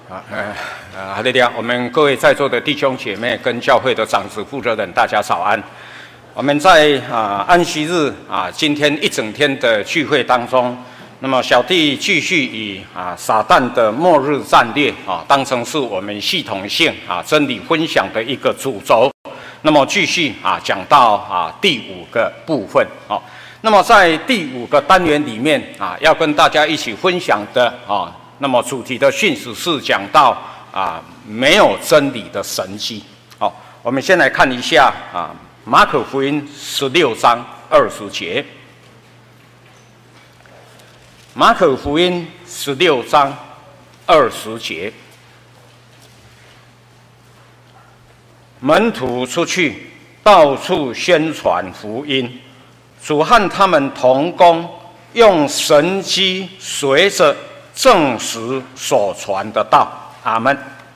哈利路亚！我们各位在座的弟兄姐妹跟教会的长子负责人，大家早安。我们在安息日今天一整天的聚会当中，那么小弟继续以撒旦的末日战略当成是我们系统性真理分享的一个主轴。那么继续讲到第5个部分那么在第5个单元里面要跟大家一起分享的那么主题的讯息是讲到没有真理的神迹。我们先来看一下马可福音16章20节。马可福音16章20节，门徒出去，到处宣传福音，主和他们同工，用神迹随着证实所传的道。阿们。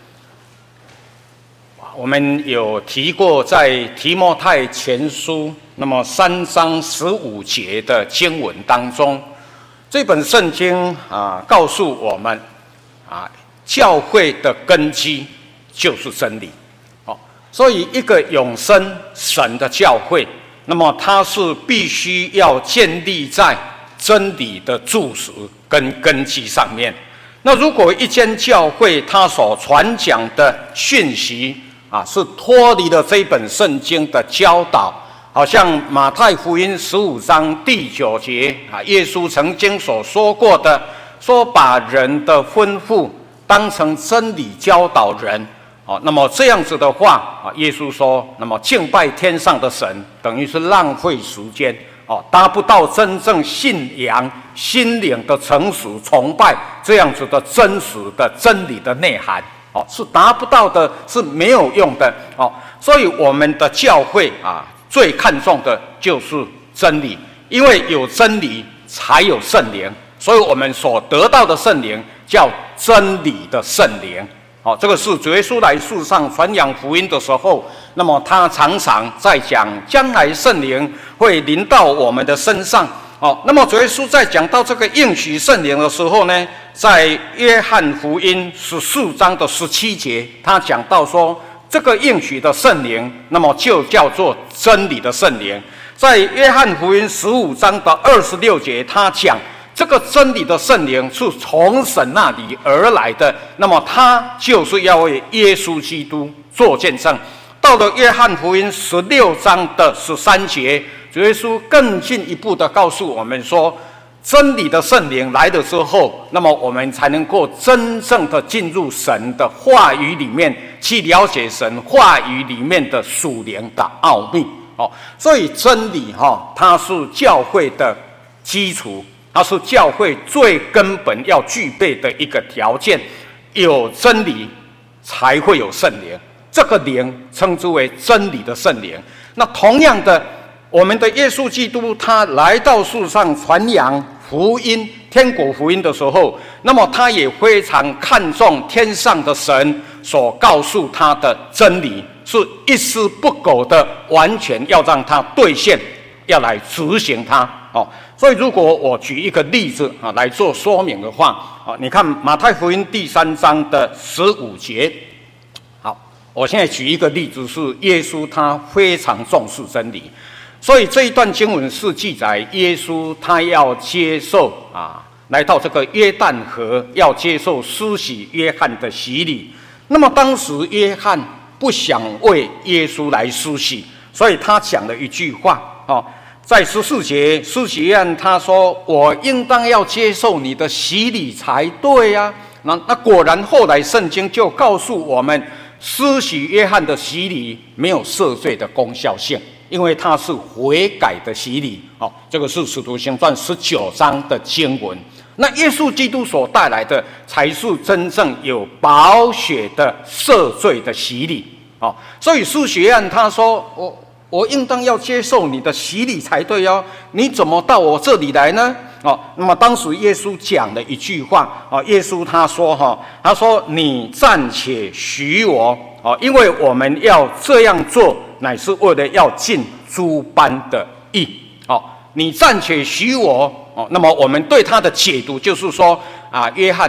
我们有提过，在提摩太前书那么3章15节的经文当中，这本圣经告诉我们教会的根基就是真理。所以一个永生神的教会，那么它是必须要建立在真理的柱石跟根基上面。那如果一间教会它所传讲的讯息是脱离了这本圣经的教导，好像马太福音15章第9节耶稣曾经所说过的，说把人的吩咐当成真理教导人。那么这样子的话耶稣说，那么敬拜天上的神等于是浪费时间达不到真正信仰心灵的成熟崇拜这样子的真实的真理的内涵是达不到的，是没有用的所以我们的教会最看重的就是真理，因为有真理才有圣灵，所以我们所得到的圣灵叫真理的圣灵。这个是主耶稣来世上传扬福音的时候，那么他常常在讲将来圣灵会临到我们的身上。那么主耶稣在讲到这个应许圣灵的时候呢，在约翰福音14章的17节，他讲到说这个应许的圣灵，那么就叫做真理的圣灵。在约翰福音15章的26节，他讲这个真理的圣灵是从神那里而来的，那么他就是要为耶稣基督做见证。到了约翰福音16章的13节，主耶稣更进一步的告诉我们说，真理的圣灵来了之后，那么我们才能够真正的进入神的话语里面，去了解神话语里面的属灵的奥秘。所以真理它是教会的基础，它是教会最根本要具备的一个条件。有真理才会有圣灵，这个灵称之为真理的圣灵。那同样的，我们的耶稣基督他来到世上传扬福音，天国福音的时候，那么他也非常看重天上的神所告诉他的真理，是一丝不苟的，完全要让他兑现，要来执行它。所以如果我举一个例子来做说明的话，你看马太福音第3章的15节。好，我现在举一个例子，是耶稣他非常重视真理，所以这一段经文是记载耶稣他要接受来到这个约旦河，要接受施洗约翰的洗礼。那么当时约翰不想为耶稣来施洗，所以他讲了一句话在14节，施洗约翰他说，我应当要接受你的洗礼才对啊。那果然后来圣经就告诉我们，施洗约翰的洗礼没有赦罪的功效性，因为它是悔改的洗礼这个是使徒行传19章的经文。那耶稣基督所带来的才是真正有宝血的赦罪的洗礼所以施洗约翰他说，我应当要接受你的洗礼才对你怎么到我这里来呢？那么当时耶稣讲了一句话耶稣他说你暂且许我因为我们要这样做，乃是为了要尽诸般的义你暂且许我那么我们对他的解读就是说约翰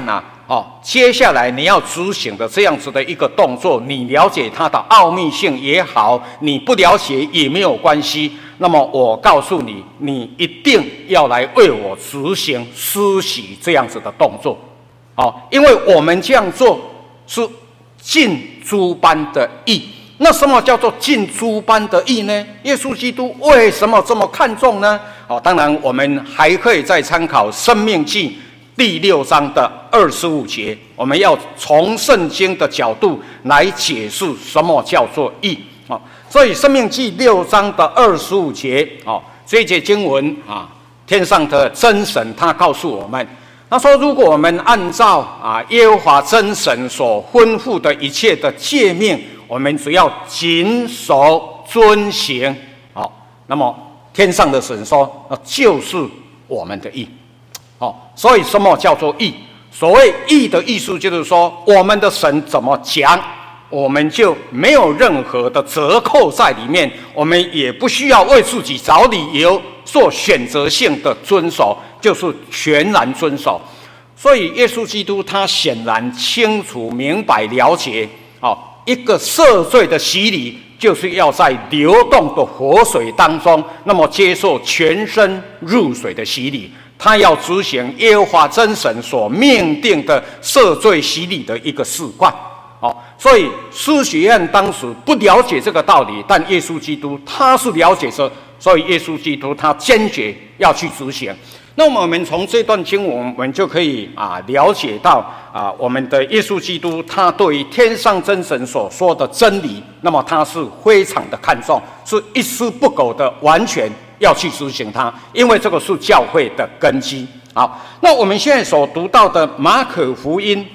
接下来你要执行的这样子的一个动作，你了解它的奥秘性也好，你不了解也没有关系。那么我告诉你，你一定要来为我执行施洗这样子的动作，因为我们这样做是尽诸般的义。那什么叫做尽诸般的义呢？耶稣基督为什么这么看重呢？当然我们还可以再参考《申命记》第6章的25节，我们要从圣经的角度来解释什么叫做义。所以《申命记》6章的25节，这一节经文天上的真神他告诉我们，他说：如果我们按照耶和华真神所吩咐的一切的诫命，我们只要谨守遵行，那么天上的神说，那就是我们的义。所以什么叫做义？所谓义的意思就是说，我们的神怎么讲，我们就没有任何的折扣在里面，我们也不需要为自己找理由做选择性的遵守，就是全然遵守。所以耶稣基督他显然清楚明白了解，一个赦罪的洗礼就是要在流动的活水当中，那么接受全身入水的洗礼，他要执行耶和华真神所命定的赦罪洗礼的一个事惯。所以施洗约翰当时不了解这个道理，但耶稣基督他是了解这，所以耶稣基督他坚决要去执行。那么我们从这段经文，我们就可以了解到我们的耶稣基督他对于天上真神所说的真理，那么他是非常的看重，是一丝不苟的完全要去执行它，因为这个是教会的根基。好，那我们现在所读到的马可福音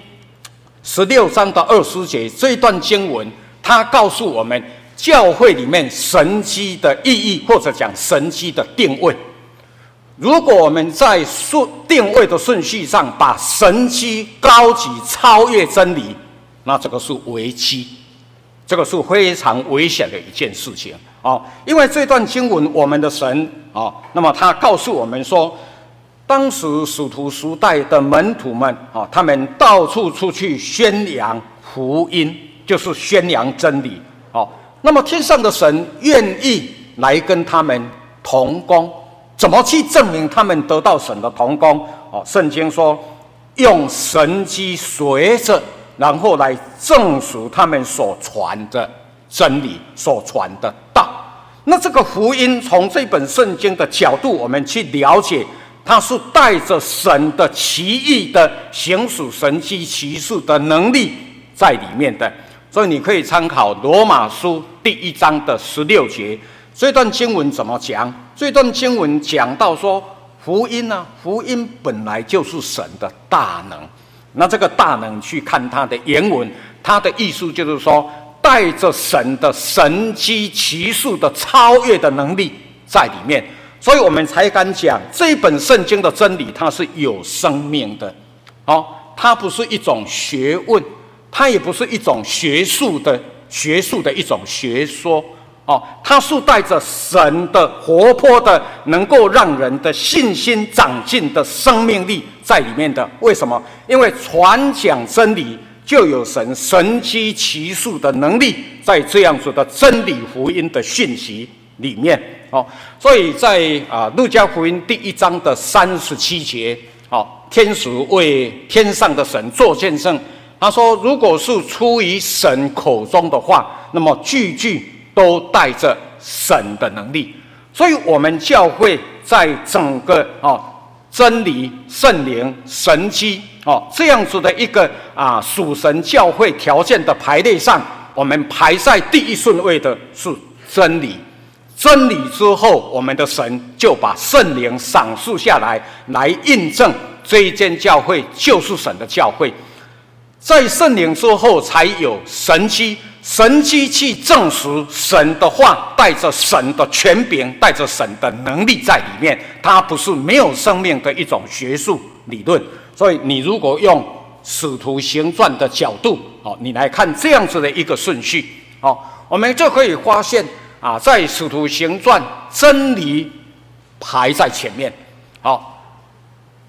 16章的20节这一段经文，它告诉我们教会里面神迹的意义，或者讲神迹的定位。如果我们在定位的顺序上把神迹高举超越真理，那这个是危机，这个是非常危险的一件事情。因为这段经文我们的神那么他告诉我们说，当时使徒时代的门徒们他们到处出去宣扬福音，就是宣扬真理。那么天上的神愿意来跟他们同工，怎么去证明他们得到神的同工？圣经说用神迹随着，然后来证实他们所传的真理，所传的道。那这个福音从这本圣经的角度我们去了解，它是带着神的奇异的行使神迹奇事的能力在里面的。所以你可以参考罗马书第1章的16节，这段经文怎么讲？这段经文讲到说，福音福音本来就是神的大能。那这个大能去看它的原文，它的意思就是说，带着神的神迹奇事的超越的能力在里面，所以我们才敢讲这本圣经的真理它是有生命的。它不是一种学问，它也不是一种学术的一种学说。它是带着神的活泼的，能够让人的信心长进的生命力在里面的。为什么？因为传讲真理就有神迹奇事的能力在这样子的真理福音的讯息里面。所以在路加福音第1章的37节，天使为天上的神做见证，他说如果是出于神口中的话，那么句句都带着神的能力。所以我们教会在整个真理、圣灵、神迹这样子的一个属神教会条件的排列上，我们排在第一顺位的是真理。真理之后，我们的神就把圣灵赏赐下来，来印证这一间教会就是神的教会。在圣灵之后才有神迹，神迹去证实神的话带着神的权柄，带着神的能力在里面，它不是没有生命的一种学术理论。所以你如果用使徒行传的角度你来看这样子的一个顺序我们就可以发现在使徒行传真理排在前面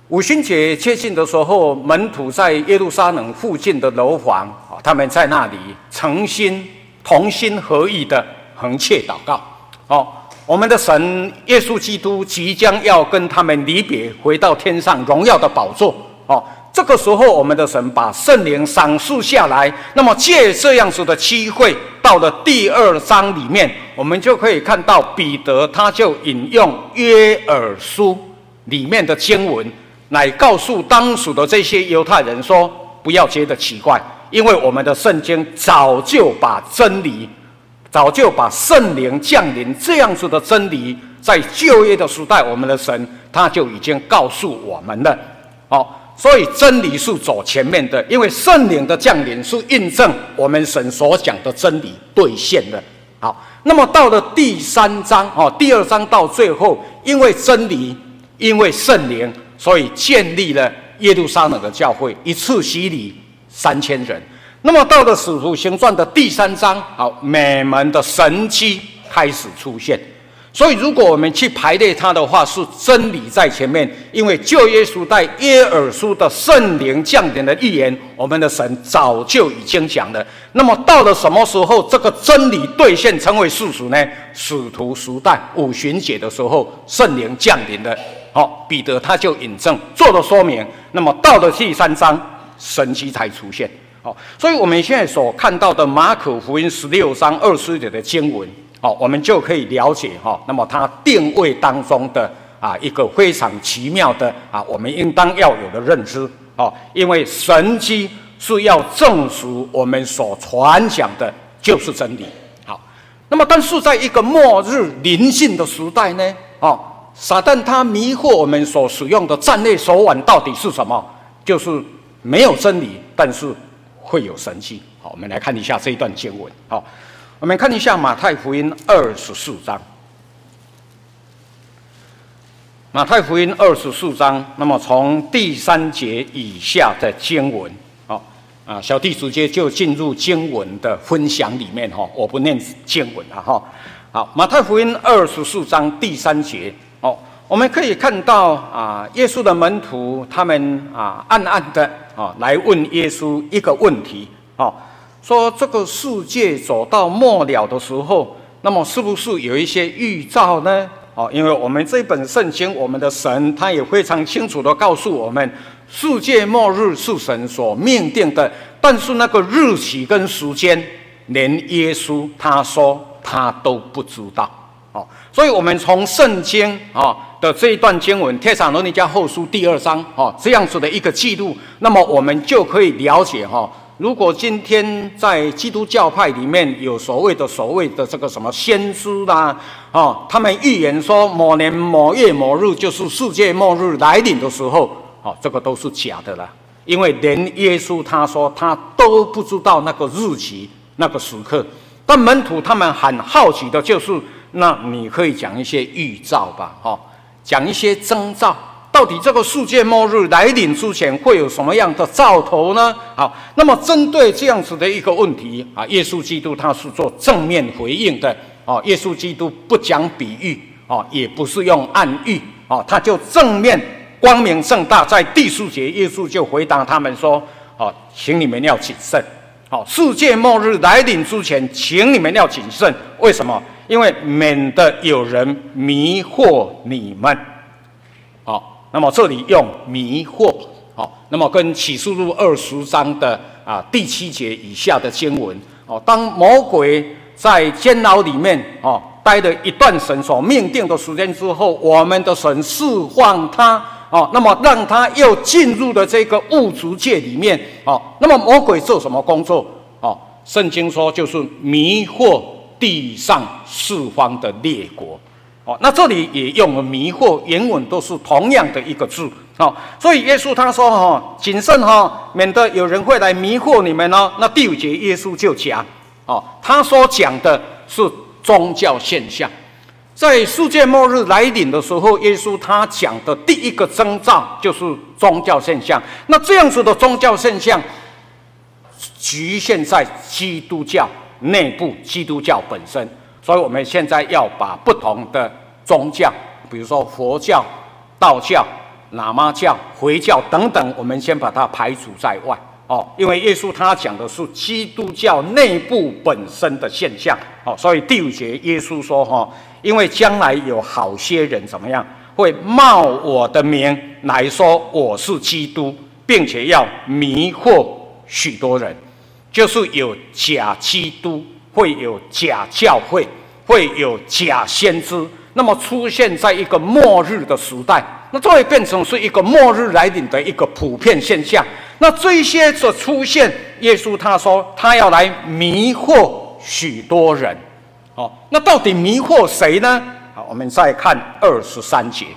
五旬节接近的时候，门徒在耶路撒冷附近的楼房，他们在那里同心合意的横切祷告。我们的神耶稣基督即将要跟他们离别，回到天上荣耀的宝座。这个时候，我们的神把圣灵赏赐下来。那么借这样子的机会，到了第2章里面，我们就可以看到彼得他就引用约珥书里面的经文，来告诉当时的这些犹太人说：不要觉得奇怪，因为我们的圣经早就把圣灵降临这样子的真理，在旧约的时代，我们的神他就已经告诉我们了。所以真理是走前面的，因为圣灵的降临是印证我们神所讲的真理兑现了。好，那么到了第3章，第2章到最后，因为真理，因为圣灵，所以建立了耶路撒冷的教会，一次洗礼3000人。那么到了使徒行传的第3章，每门的神迹开始出现。所以如果我们去排列它的话，是真理在前面，因为旧约时代约珥书的圣灵降临的预言，我们的神早就已经讲了。那么到了什么时候这个真理兑现成为事实呢？使徒时代五旬节的时候，圣灵降临了。彼得他就引证做了说明。那么到了第3章，神迹才出现。所以我们现在所看到的马可福音16章20节的经文，我们就可以了解那么它定位当中的一个非常奇妙的我们应当要有的认知。因为神迹是要证实我们所传讲的就是真理。好，那么但是在一个末日临近的时代呢，撒旦他迷惑我们所使用的战略手腕到底是什么？就是没有真理，但是会有神迹。好，我们来看一下这一段经文。我们看一下马太福音24章。马太福音24章，那么从第3节以下的经文，小弟直接就进入经文的分享里面，我不念经文了。好，马太福音24章第3节，我们可以看到耶稣的门徒他们暗暗的来问耶稣一个问题，说这个世界走到末了的时候，那么是不是有一些预兆呢？因为我们这本圣经，我们的神他也非常清楚的告诉我们，世界末日是神所命定的，但是那个日期跟时间，连耶稣他说他都不知道。所以我们从圣经的这一段经文《帖撒罗尼迦后书》第2章这样子的一个记录，那么我们就可以了解如果今天在基督教派里面有所谓的这个什么先知啦，他们预言说某年某月某日就是世界末日来临的时候，这个都是假的啦。因为连耶稣他说他都不知道那个日期那个时刻，但门徒他们很好奇的就是，那你可以讲一些预兆吧，讲一些征兆。到底这个世界末日来临之前会有什么样的兆头呢？好，那么针对这样子的一个问题耶稣基督他是做正面回应的。耶稣基督不讲比喻也不是用暗喻他就正面光明正大。在第4节，耶稣就回答他们说请你们要谨慎。世界末日来临之前，请你们要谨慎。为什么？因为免得有人迷惑你们。那么这里用迷惑，那么跟启示录20章的第7节以下的经文，当魔鬼在监牢里面待了一段神所命定的时间之后，我们的神释放他，那么让他又进入了这个物质界里面，那么魔鬼做什么工作？圣经说就是迷惑地上四方的列国。那这里也用了迷惑，原文都是同样的一个字。所以耶稣他说谨慎免得有人会来迷惑你们哦。那第5节耶稣就讲他所讲的是宗教现象。在世界末日来临的时候，耶稣他讲的第一个征兆就是宗教现象。那这样子的宗教现象局限在基督教内部，基督教本身。所以我们现在要把不同的宗教，比如说佛教、道教、 喇嘛教、回教等等，我们先把它排除在外因为耶稣他讲的是基督教内部本身的现象所以第5节耶稣说因为将来有好些人怎么样，会冒我的名来说我是基督，并且要迷惑许多人，就是有假基督，会有假教会，会有假先知，那么出现在一个末日的时代，那这会变成是一个末日来临的一个普遍现象。那这些的出现，耶稣他说他要来迷惑许多人那到底迷惑谁呢？好，我们再看23节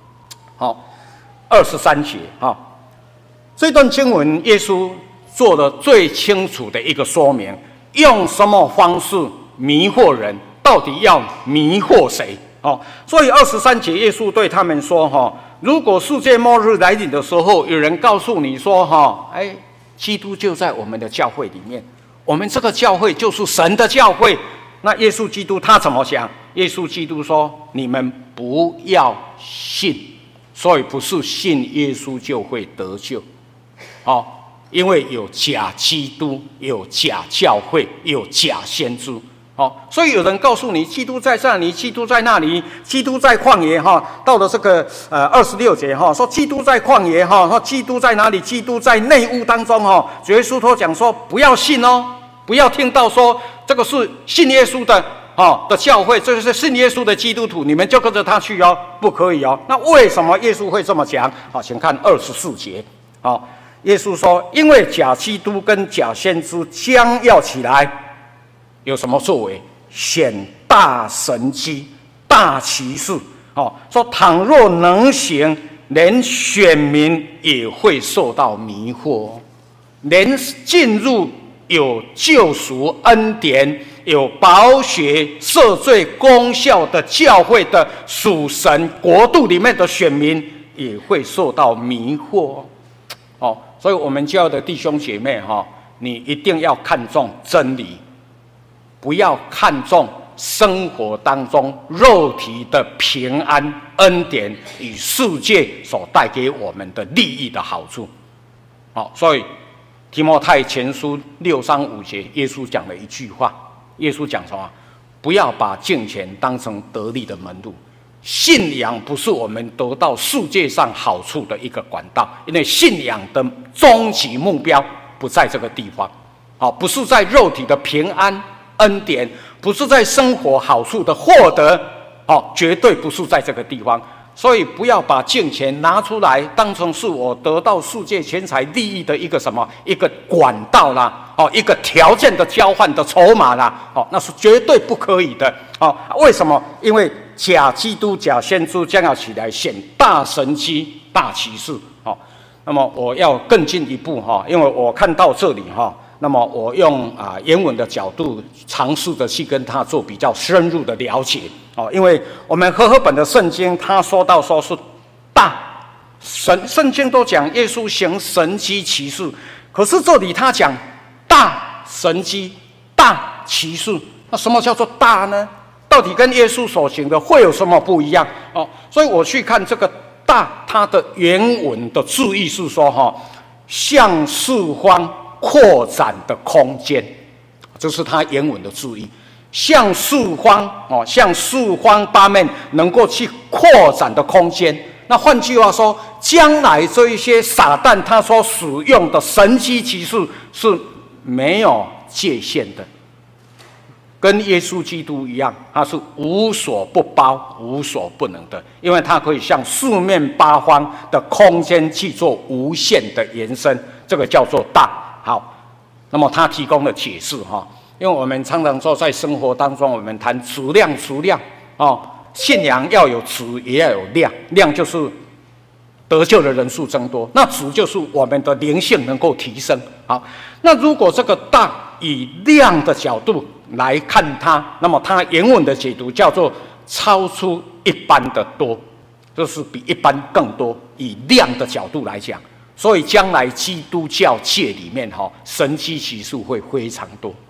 23节这段经文耶稣做了最清楚的一个说明，用什么方式迷惑人，到底要迷惑谁所以23节耶稣对他们说如果世界末日来临的时候，有人告诉你说基督就在我们的教会里面，我们这个教会就是神的教会，那耶稣基督他怎么想？耶稣基督说你们不要信，所以不是信耶稣就会得救因为有假基督，有假教会，有假先知所以有人告诉你基督在这里，基督在那里，基督在旷野到了这个26节说基督在旷野说基督在哪里？基督在内屋当中主耶稣都讲说不要信不要听到说这个是信耶稣的的教会，这就是信耶稣的基督徒，你们就跟着他去不可以那为什么耶稣会这么讲请看24节耶稣说因为假基督跟假先知将要起来，有什么作为？显大神迹、大奇事说倘若能行，连选民也会受到迷惑，连进入有救赎恩典、有宝血赦罪功效的教会的属神国度里面的选民也会受到迷惑所以我们教的弟兄姐妹你一定要看重真理，不要看重生活当中肉体的平安恩典与世界所带给我们的利益的好处所以提摩太前书6章5节耶稣讲了一句话，耶稣讲什么？不要把金钱当成得利的门路，信仰不是我们得到世界上好处的一个管道，因为信仰的终极目标不在这个地方不是在肉体的平安恩典，不是在生活好处的获得绝对不是在这个地方。所以不要把金钱拿出来当成是我得到世界钱财利益的一个什么一个管道啦一个条件的交换的筹码啦那是绝对不可以的为什么？因为假基督假先知将要起来显大神迹大奇事那么我要更进一步因为我看到这里那么我用原文的角度尝试的去跟他做比较深入的了解因为我们和合本的圣经他说到说是大圣经都讲耶稣行神迹奇事，可是这里他讲大神迹大奇事，那什么叫做大呢？到底跟耶稣所行的会有什么不一样所以我去看这个大，它的原文的字义是说向四方扩展的空间，这是它原文的字义。向四方向四方八面能够去扩展的空间。那换句话说，将来这一些撒旦他所使用的神迹奇事是没有界限的，跟耶稣基督一样，他是无所不包、无所不能的，因为他可以向四面八方的空间去做无限的延伸，这个叫做大。好，那么他提供了解释因为我们常常说在生活当中，我们谈质量信仰要有质也要有量，量就是得救的人数增多，那质就是我们的灵性能够提升。好，那如果这个大以量的角度来看它，那么它原文的解读叫做超出一般的多，就是比一般更多，以量的角度来讲。所以将来基督教界里面神迹奇事会非常多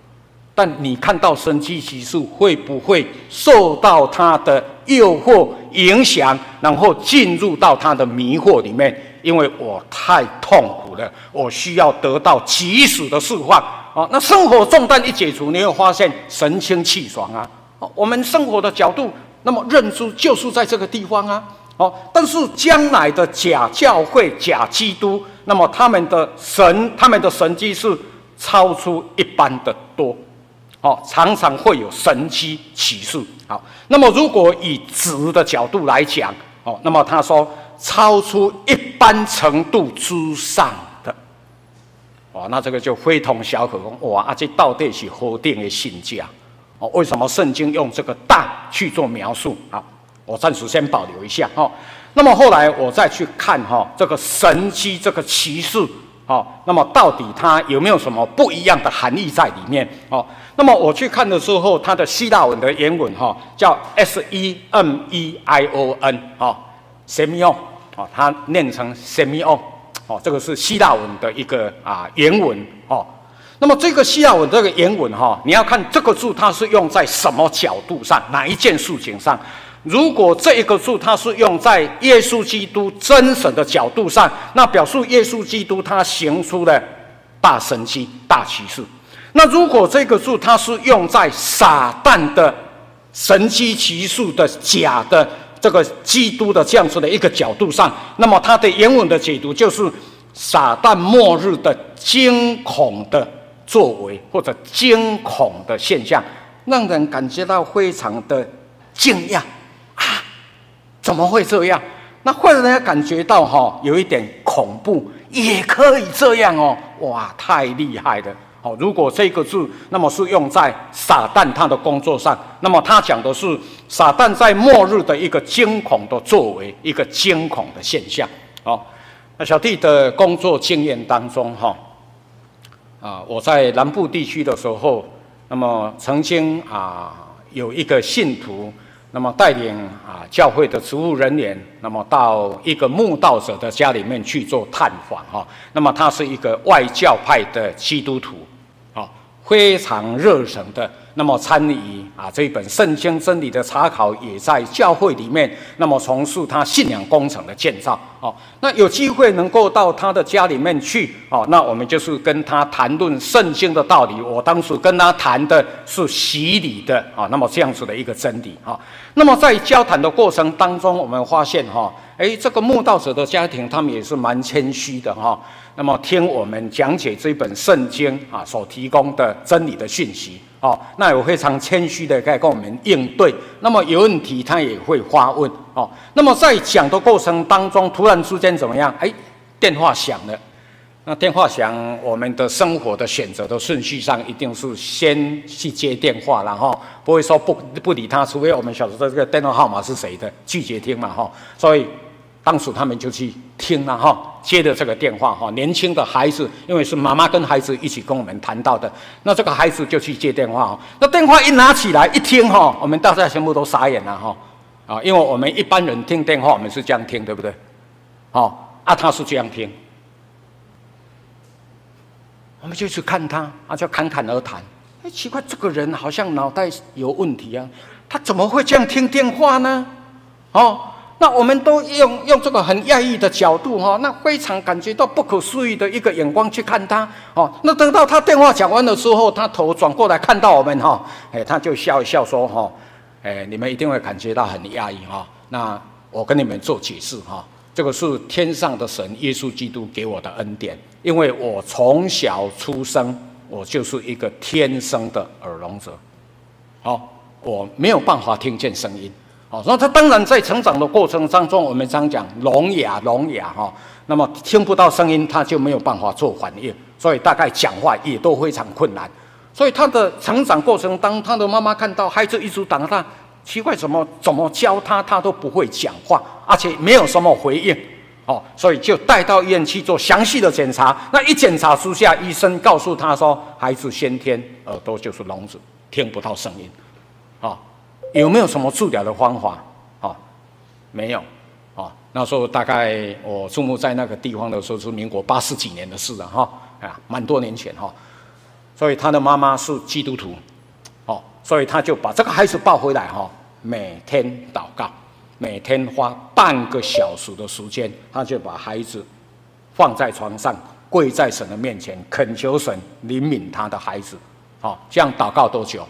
但你看到神迹奇事，会不会受到他的诱惑影响，然后进入到他的迷惑里面？因为我太痛苦了，我需要得到及时的释放。那生活重担一解除，你会发现神清气爽啊！我们生活的角度，那么认知就是在这个地方啊！但是将来的假教会、假基督，那么他们的神迹是超出一般的多。常常会有神迹奇事。好，那么如果以质的角度来讲，那么他说超出一般程度之上的，那这个就非同小可。哇，这到底是何等的信价？为什么圣经用这个大去做描述？好，我暂时先保留一下。那么后来我再去看这个神迹这个奇事。那么到底它有没有什么不一样的含义在里面？那么我去看的时候，它的希腊文的原文叫 Semeion，Semeion，它念成 Semeion，这个是希腊文的一个原文。那么这个希腊文这个原文你要看这个字它是用在什么角度上，哪一件事情上？如果这一个字它是用在耶稣基督真神的角度上，那表示耶稣基督他行出了大神迹、大奇事。那如果这个字它是用在撒旦的神迹奇事的假的这个基督的这样子的一个角度上，那么它的原文的解读就是撒旦末日的惊恐的作为，或者惊恐的现象，让人感觉到非常的惊讶。怎么会这样？那会让人家感觉到有一点恐怖，也可以这样哇，太厉害了！如果这个字那么是用在撒旦他的工作上，那么他讲的是撒旦在末日的一个惊恐的作为，一个惊恐的现象。那小弟的工作经验当中我在南部地区的时候，那么曾经有一个信徒。那么带领教会的职务人员，那么到一个慕道者的家里面去做探访那么他是一个外教派的基督徒非常热诚的，那么参与这一本圣经真理的查考，也在教会里面，那么从事他信仰工程的建造那有机会能够到他的家里面去那我们就是跟他谈论圣经的道理。我当时跟他谈的是洗礼的那么这样子的一个真理那么在交谈的过程当中，我们发现这个慕道者的家庭，他们也是蛮谦虚的那么听我们讲解这本圣经所提供的真理的讯息那有非常谦虚的在跟我们应对。那么有问题他也会发问那么在讲的过程当中，突然之间怎么样？电话响了。那电话响，我们的生活的选择的顺序上，一定是先去接电话了不会说不理他，除非我们晓得这个电话号码是谁的，拒绝听嘛所以当时他们就去听了接的这个电话年轻的孩子，因为是妈妈跟孩子一起跟我们谈到的，那这个孩子就去接电话那电话一拿起来一听我们大家全部都傻眼了因为我们一般人听电话我们是这样听，对不对？他是这样听，我们就去看他就侃侃而谈。奇怪，这个人好像脑袋有问题他怎么会这样听电话呢？那我们都用这个很讶异的角度那非常感觉到不可思议的一个眼光去看他那等到他电话讲完的时候，他头转过来看到我们他就笑一笑说你们一定会感觉到很讶异那我跟你们做解释这个是天上的神耶稣基督给我的恩典，因为我从小出生，我就是一个天生的耳聋者我没有办法听见声音那他当然在成长的过程当中，我们常讲聋哑那么听不到声音，他就没有办法做反应，所以大概讲话也都非常困难。所以他的成长过程当他的妈妈看到孩子一直打他，奇怪怎么教他都不会讲话，而且没有什么回应所以就带到医院去做详细的检查。那一检查之下，医生告诉他说，孩子先天耳朵就是聋子，听不到声音有没有什么治疗的方法没有那时候大概我注目在那个地方的时候是民国80几年的事了蛮多年前所以他的妈妈是基督徒，所以他就把这个孩子抱回来，每天祷告，每天花半个小时的时间，他就把孩子放在床上，跪在神的面前，恳求神怜悯他的孩子。这样祷告多久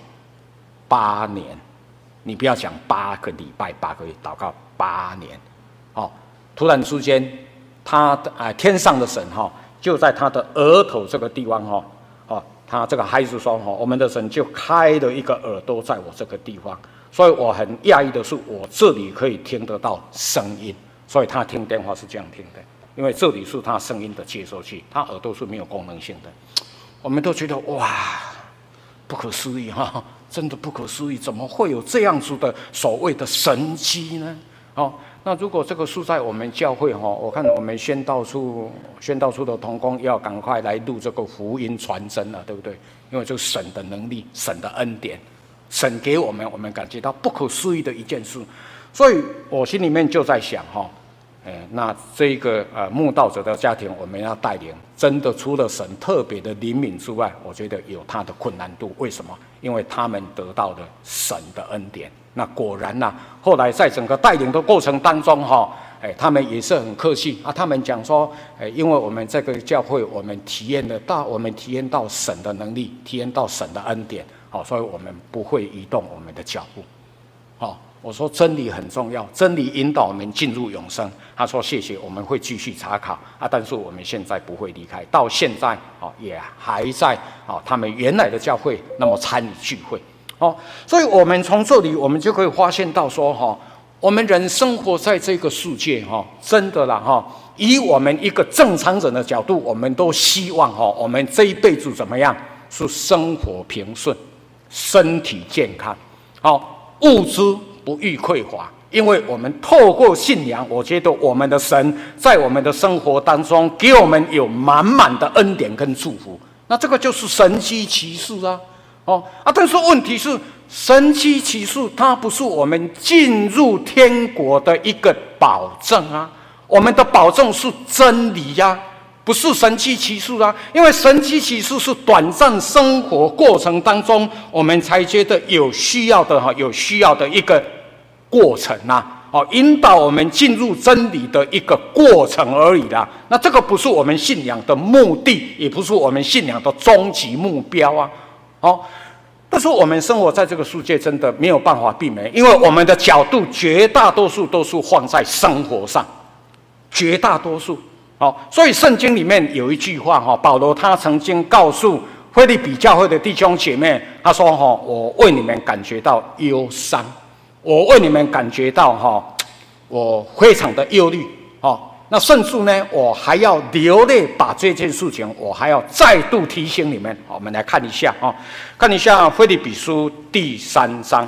？8年。你不要讲8个礼拜、8个月，祷告8年。突然之间，天上的神就在他的额头这个地方他这个孩子说我们的神就开了一个耳朵在我这个地方，所以我很讶异的是，我这里可以听得到声音，所以他听电话是这样听的，因为这里是他声音的接收器，他耳朵是没有功能性的。我们都觉得哇，不可思议真的不可思议，怎么会有这样子的所谓的神迹呢？那如果这个是在我们教会我看我们宣道处的同工要赶快来录这个福音传真了，对不对？因为这是神的能力，神的恩典，神给我们感觉到不可思议的一件事，所以我心里面就在想那这个慕道者的家庭我们要带领，真的除了神特别的怜悯之外，我觉得有他的困难度。为什么？因为他们得到了神的恩典。那果然后来在整个带领的过程当中他们也是很客气他们讲说因为我们这个教会我们体验到神的能力，体验到神的恩典所以我们不会移动我们的脚步我说真理很重要，真理引导我们进入永生。他说谢谢，我们会继续查考但是我们现在不会离开，到现在也还在他们原来的教会那么参与聚会所以我们从这里我们就可以发现到说我们人生活在这个世界真的啦以我们一个正常人的角度，我们都希望我们这一辈子怎么样？是生活平顺，身体健康物质不遇匮乏，因为我们透过信仰，我觉得我们的神在我们的生活当中给我们有满满的恩典跟祝福，那这个就是神迹奇事但是问题是，神迹奇事它不是我们进入天国的一个保证我们的保证是真理不是神迹奇事因为神迹奇事是短暂生活过程当中我们才觉得有需要的一个过程引导我们进入真理的一个过程而已那这个不是我们信仰的目的，也不是我们信仰的终极目标但是我们生活在这个世界真的没有办法避免，因为我们的角度绝大多数都是放在生活上，绝大多数所以圣经里面有一句话保罗他曾经告诉腓立比教会的弟兄姐妹，他说我为你们感觉到忧伤，我为你们感觉到我非常的忧虑那甚至呢我还要流泪，把这件事情我还要再度提醒你们我们来看一下看一下腓立比书第3章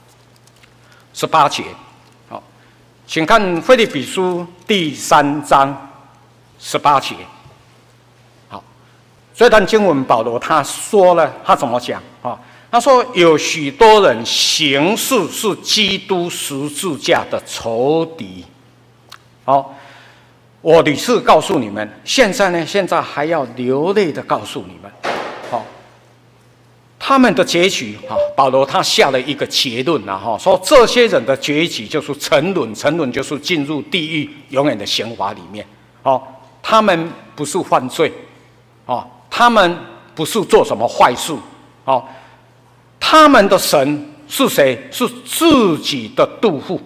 18节请看腓立比书第3章18节这段经文保罗他说了，他怎么讲他说有许多人行事是基督十字架的仇敌我屡次告诉你们，现在还要流泪的告诉你们他们的结局保罗他下了一个结论说这些人的结局就是沉沦，沉沦就是进入地狱永远的刑罚里面他们不是犯罪他们不是做什么坏事他们的神是谁？是自己的肚腹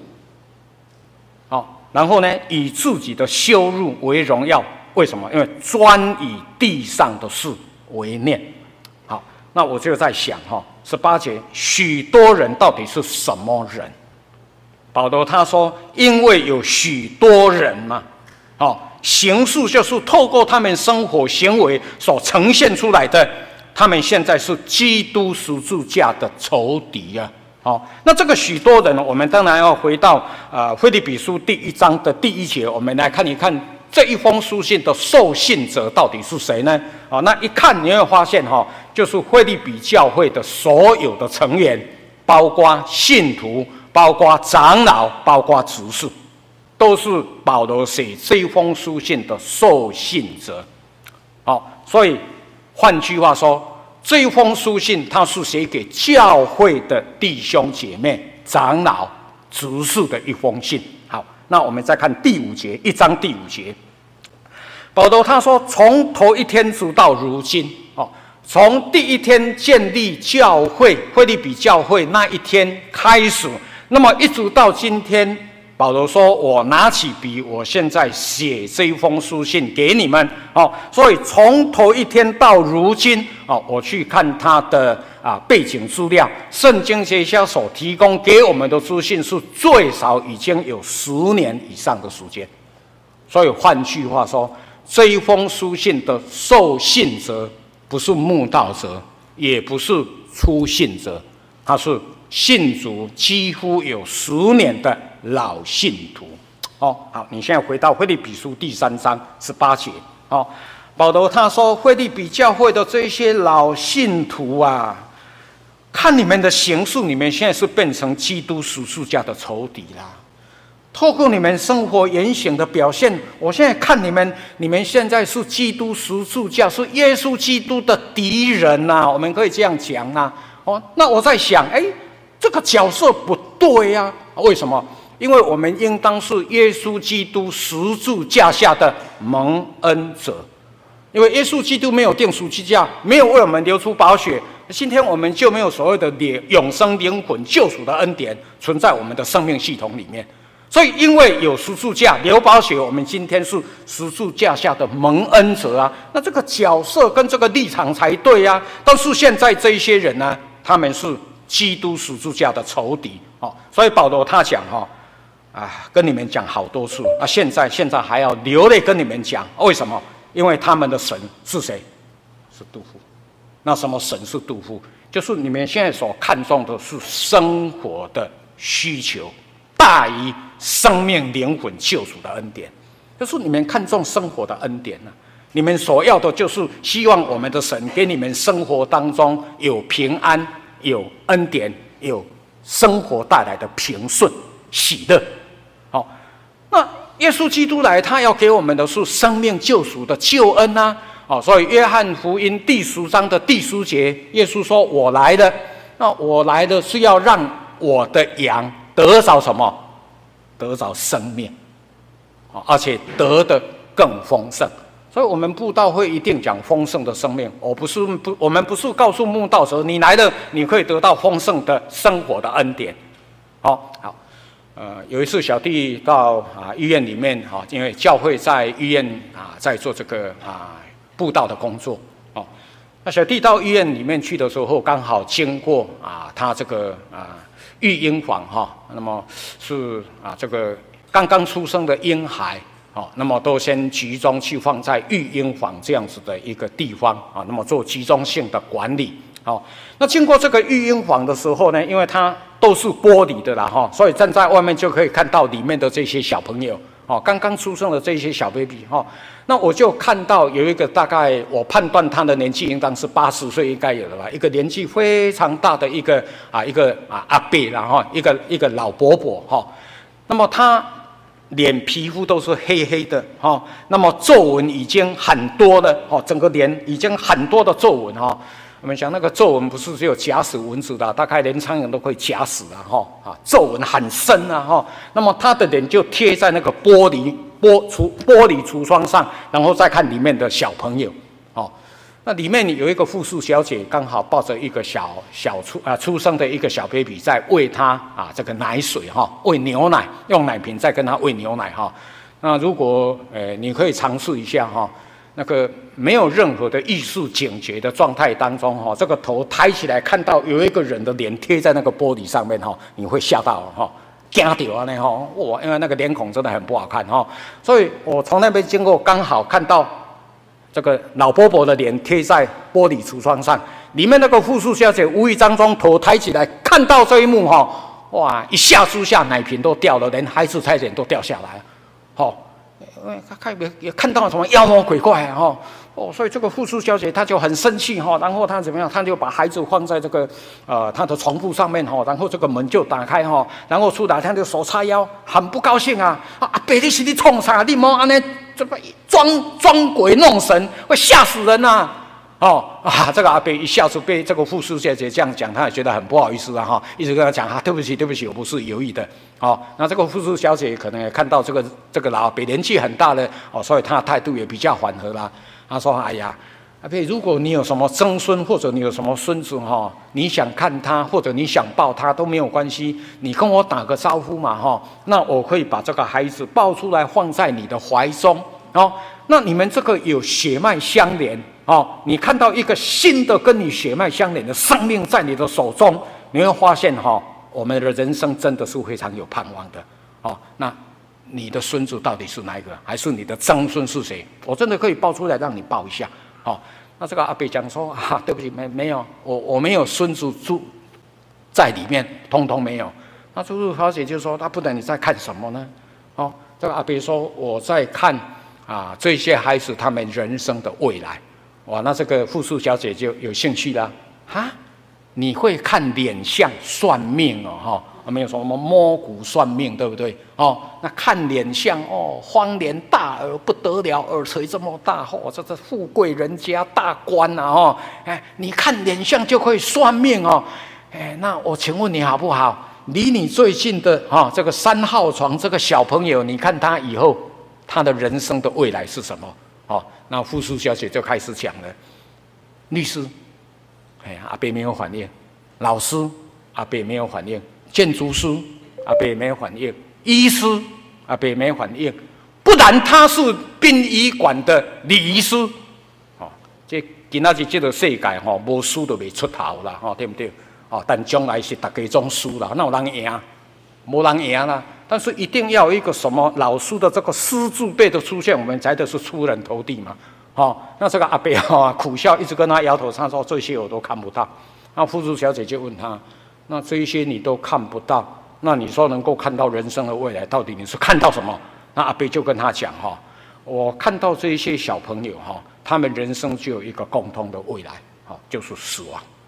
然后呢以自己的羞辱为荣耀，为什么？因为专以地上的事为念那我就在想18节许多人到底是什么人？保罗他说因为有许多人嘛行事就是透过他们生活行为所呈现出来的，他们现在是基督十字架的仇敌那这个许多人我们当然要回到腓立比书第1章的第1节，我们来看一看这一封书信的受信者到底是谁呢那一看你会发现就是腓立比教会的所有的成员，包括信徒，包括长老，包括执事，都是保罗写这封书信的受信者所以换句话说， 这一封书信它是写给教会的弟兄姐妹、长老、执事的一封信。好，那我们再看第5节，1章第5节，保罗他说，从头一天直到如今，从第1天建立教会腓立比教会那一天开始，那么一直到今天，保罗说：“我拿起笔，我现在写这一封书信给你们。”所以从头一天到如今，我去看他的背景资料，圣经学家所提供给我们的资讯是最少已经有10年以上的时间。所以换句话说，这一封书信的受信者不是慕道者，也不是初信者，他是信主几乎有10年的老信徒。好，你现在回到腓立比书第3章18节。保罗他说，腓立比教会的这些老信徒啊，看你们的行事，你们现在是变成基督十字架的仇敌啦。透过你们生活言行的表现，我现在看你们现在是基督十字架，是耶稣基督的敌人呐，我们可以这样讲啊。那我在想，这个角色不对啊，为什么？因为我们应当是耶稣基督十字架下的蒙恩者，因为耶稣基督没有钉十字架，没有为我们流出宝血，今天我们就没有所谓的永生灵魂救赎的恩典存在我们的生命系统里面。所以因为有十字架流宝血，我们今天是十字架下的蒙恩者啊，那这个角色跟这个立场才对啊。但是现在这一些人呢，他们是基督十字架的仇敌。所以保罗他讲跟你们讲好多次啊，现在还要流泪跟你们讲，为什么？因为他们的神是谁？是杜甫。那什么神是杜甫？就是你们现在所看重的是生活的需求，大于生命灵魂救赎的恩典。就是你们看重生活的恩典呢，你们所要的就是希望我们的神给你们生活当中有平安、有恩典、有生活带来的平顺、喜乐。那耶稣基督来，他要给我们的是生命救赎的救恩啊。所以约翰福音第10章的第10节，耶稣说：“我来了，那我来的是要让我的羊得着什么？得着生命，而且得的更丰盛。”所以我们布道会一定讲丰盛的生命。我们不是告诉慕道者，你来了，你可以得到丰盛的生活的恩典。好。有一次小弟到医院里面，因为教会在医院在做这个布道的工作。那小弟到医院里面去的时候，刚好经过他这个育婴房那么是这个刚刚出生的婴孩。那么都先集中去放在育婴房这样子的一个地方那么做集中性的管理。那经过这个育婴房的时候呢，因为它都是玻璃的啦所以站在外面就可以看到里面的这些小朋友刚刚出生的这些小 baby 那我就看到有一个大概我判断他的年纪应当是80岁应该有的吧，一个年纪非常大的一个阿伯啦一个老伯伯那么他脸皮肤都是黑黑的那么皱纹已经很多了整个脸已经很多的皱纹我们想那个皱纹不是只有夹死蚊子的，大概连苍蝇都可以夹死皱纹很深那么他的脸就贴在那个玻璃橱窗上，然后再看里面的小朋友那里面有一个护士小姐刚好抱着一个出生的一个小 baby 在喂他这个奶水喂牛奶，用奶瓶在跟他喂牛奶那如果你可以尝试一下那个没有任何的意识警觉的状态当中这个头抬起来看到有一个人的脸贴在那个玻璃上面你会吓到吓到呢哇，因为那个脸孔真的很不好看所以我从那边经过，刚好看到这个老伯伯的脸贴在玻璃橱窗上，里面那个护士小姐无意当中头抬起来看到这一幕哇，一下之下奶瓶都掉了，连孩子差点都掉下来也看到什么妖魔鬼怪所以这个护士小姐她就很生气然后她怎么样？她就把孩子放在这个她的床铺上面然后这个门就打开然后出来她就手叉腰，很不高兴阿伯你是你创啥？你莫安尼这个装鬼弄神，会吓死人这个阿伯一下子被这个护士小姐这样讲，他也觉得很不好意思啊，一直跟他讲对不起，对不起，我不是有意的。那这个护士小姐可能也看到这个老阿伯年纪很大了，所以他的态度也比较缓和啦。他说：“哎呀，阿伯，如果你有什么曾孙或者你有什么孙子你想看他或者你想抱他都没有关系，你跟我打个招呼嘛那我可以把这个孩子抱出来放在你的怀中那你们这个有血脉相连。”你看到一个新的跟你血脉相连的生命在你的手中，你会发现我们的人生真的是非常有盼望的那你的孙子到底是哪一个，还是你的曾孙是谁？我真的可以抱出来让你抱一下那这个阿伯讲说对不起，没有，我没有孙子住在里面，通通没有。那朱素小姐就说：“那不然你在看什么呢？”这个阿伯说：“我在看这些孩子他们人生的未来。”哇，那这个护士小姐就有兴趣了你会看脸相算命没有什么摸骨算命，对不对那看脸相方脸大耳不得了，耳垂这么大这富贵人家大官你看脸相就可以算命那我请问你好不好？离你最近的这个3号床这个小朋友，你看他以后他的人生的未来是什么？那护士小姐就开始讲了。律师，阿伯没有反应；老师，阿伯没有反应；建筑师，阿伯没有反应；医师，阿伯没有反应。不然他是殡仪馆的礼仪师。这今仔日这个世界无输就袂出头啦，对不对？但将来是大家总输啦，哪有人赢？没人赢啦。但是一定要有一个什么老师的这个师字辈的出现，我们才的是出人头地嘛。那这个阿伯苦笑，一直跟他摇头，他说这些我都看不到。那护士小姐就问他：那这些你都看不到，那你说能够看到人生的未来，到底你是看到什么？那阿伯就跟他讲我看到这些小朋友他们人生就有一个共同的未来就是死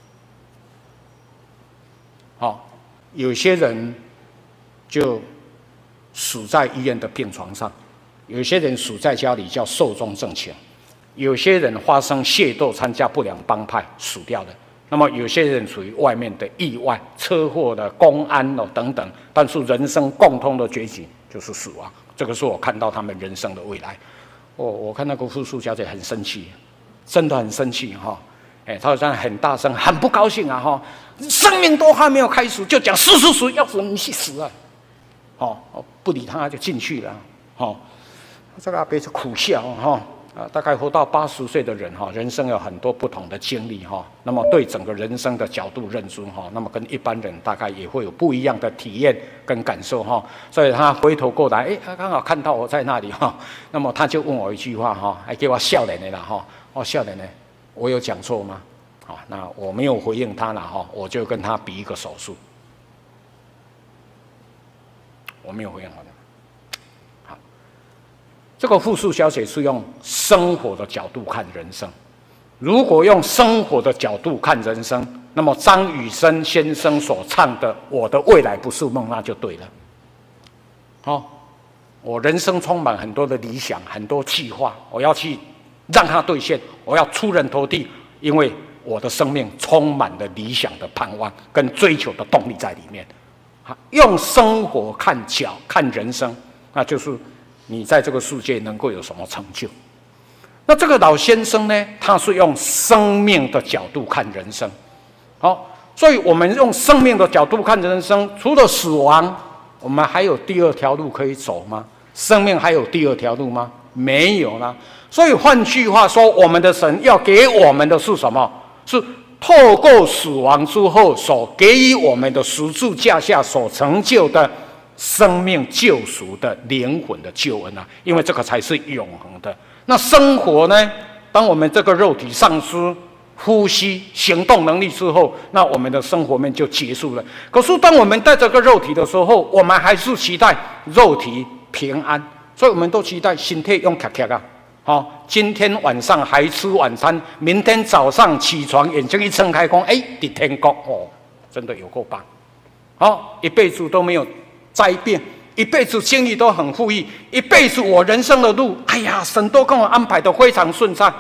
亡。有些人就死在医院的病床上，有些人死在家里叫寿终正寝，有些人发生械斗参加不良帮派死掉了，那么有些人属于外面的意外车祸的公安等等，但是人生共通的结局就是死亡。这个是我看到他们人生的未来。我看那个护士小姐很生气，真的很生气她好像很大声很不高兴生命都还没有开始就讲死，要死你去死不理他就进去了这个阿伯就苦笑大概活到80岁的人人生有很多不同的经历那么对整个人生的角度认知那么跟一般人大概也会有不一样的体验跟感受所以他回头过来他刚好看到我在那里那么他就问我一句话还给我笑脸的啦笑脸呢，我有讲错吗？那我没有回应他了我就跟他比一个手势，我没有回应他。这个护士小姐是用生活的角度看人生。如果用生活的角度看人生，那么张雨生先生所唱的“我的未来不是梦”那就对了。我人生充满很多的理想，很多计划，我要去让它兑现，我要出人头地，因为我的生命充满了理想的盼望跟追求的动力在里面。用生活看人生，那就是你在这个世界能够有什么成就。那这个老先生呢，他是用生命的角度看人生。所以我们用生命的角度看人生，除了死亡，我们还有第二条路可以走吗？生命还有第二条路吗？没有啦。所以换句话说，我们的神要给我们的是什么？是透过死亡之后所给予我们的十字架下所成就的生命救赎的灵魂的救恩因为这个才是永恒的。那生活呢？当我们这个肉体丧失呼吸行动能力之后，那我们的生活面就结束了。可是当我们带这个肉体的时候，我们还是期待肉体平安，所以我们都期待身体用卡今天晚上还吃晚餐，明天早上起床眼睛一睁开在天国真的有够棒一辈子都没有灾变，一辈子经历都很富裕，一辈子我人生的路神都跟我安排得非常顺畅。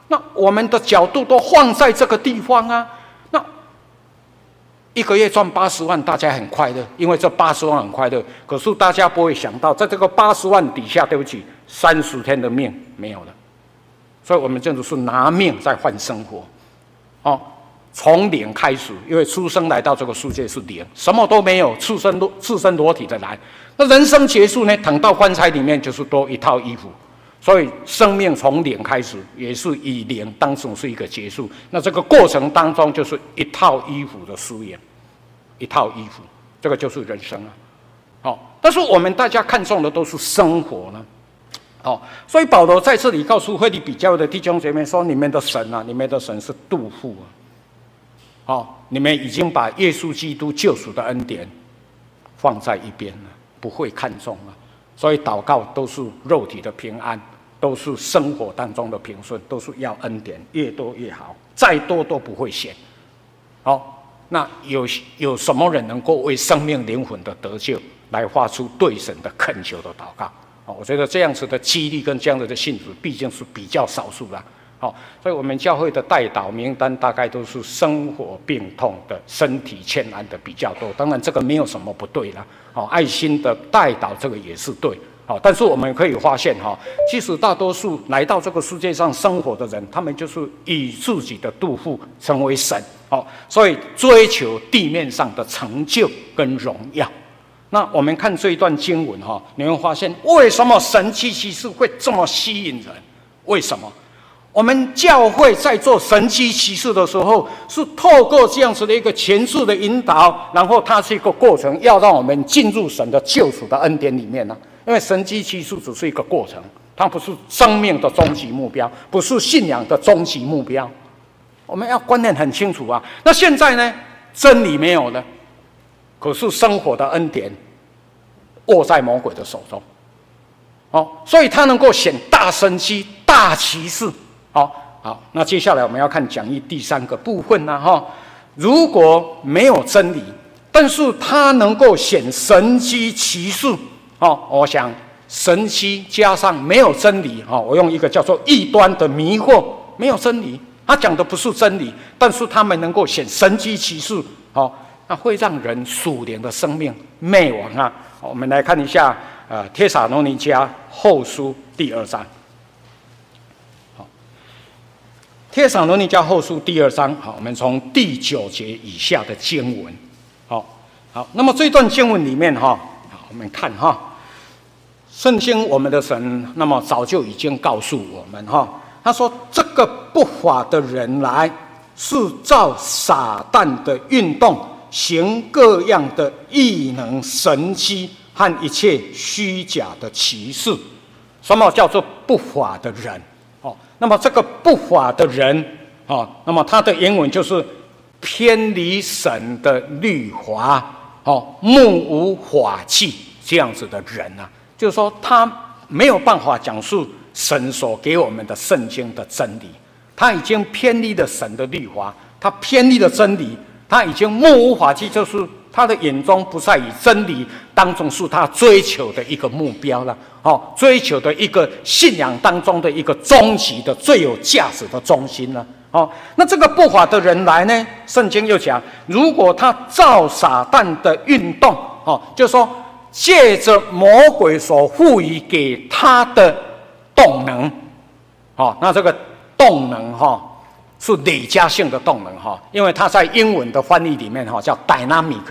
那我们的角度都放在这个地方啊。那一个月赚80万，大家很快乐，因为这80万很快乐。可是大家不会想到，在这个80万底下，对不起，30天的命没有了。所以我们真的是拿命在换生活，哦，从零开始，因为出生来到这个世界是零，什么都没有，赤身裸体的来。那人生结束呢？躺到棺材里面就是多一套衣服。所以生命从零开始，也是以零当成是一个结束。那这个过程当中，就是一套衣服的饰演，一套衣服，这个就是人生啊。哦，但是我们大家看重的都是生活呢。哦，所以保罗在这里告诉腓立比教会的弟兄姐妹说：你们的神啊，你们的神是妒妇啊。哦，你们已经把耶稣基督救赎的恩典放在一边了，不会看重了。所以祷告都是肉体的平安，都是生活当中的平顺，都是要恩典，越多越好，再多都不会嫌。好，那有什么人能够为生命灵魂的得救来发出对神的恳求的祷告？我觉得这样子的激励跟这样子的信主，毕竟是比较少数啦。好，所以我们教会的代祷名单大概都是生活病痛的、身体欠安的比较多。当然，这个没有什么不对啦。好，爱心的代祷这个也是对。好，但是我们可以发现哈，其实大多数来到这个世界上生活的人，他们就是以自己的妒妇成为神。好，所以追求地面上的成就跟荣耀。那我们看这一段经文哈，你会发现为什么神迹奇事会这么吸引人？为什么？我们教会在做神迹奇事的时候，是透过这样子的一个前述的引导，然后它是一个过程，要让我们进入神的救赎的恩典里面呢。因为神迹奇事只是一个过程，它不是生命的终极目标，不是信仰的终极目标。我们要观念很清楚啊。那现在呢，真理没有了。可是生活的恩典握在魔鬼的手中，所以他能够显大神迹、大奇事。好，那接下来我们要看讲义第3个部分呢，如果没有真理，但是他能够显神迹奇事，我想神迹加上没有真理，我用一个叫做异端的迷惑，没有真理，他讲的不是真理，但是他们能够显神迹奇事，那会让人属灵的生命灭亡啊！我们来看一下，帖撒罗尼迦后书第2章。好，帖撒罗尼迦后书第2章，好，我们从第9节以下的经文，好，那么这段经文里面哈，我们看哈，圣经我们的神，那么早就已经告诉我们哈，他说这个不法的人来是照撒旦的运动。行各样的异能神迹和一切虚假的奇事。什么叫做不法的人？那么这个不法的人，那么他的原文就是偏离神的律法，目无法纪这样子的人啊，就是说他没有办法讲述神所给我们的圣经的真理，他已经偏离了神的律法，他偏离了真理。他已经目无法纪，就是他的眼中不再以真理当中是他追求的一个目标了，追求的一个信仰当中的一个终极的最有价值的中心了。那这个不法的人来呢，圣经又讲，如果他照撒旦的运动，就是说借着魔鬼所赋予给他的动能，那这个动能是累加性的动能因为它在英文的翻译里面叫 dynamic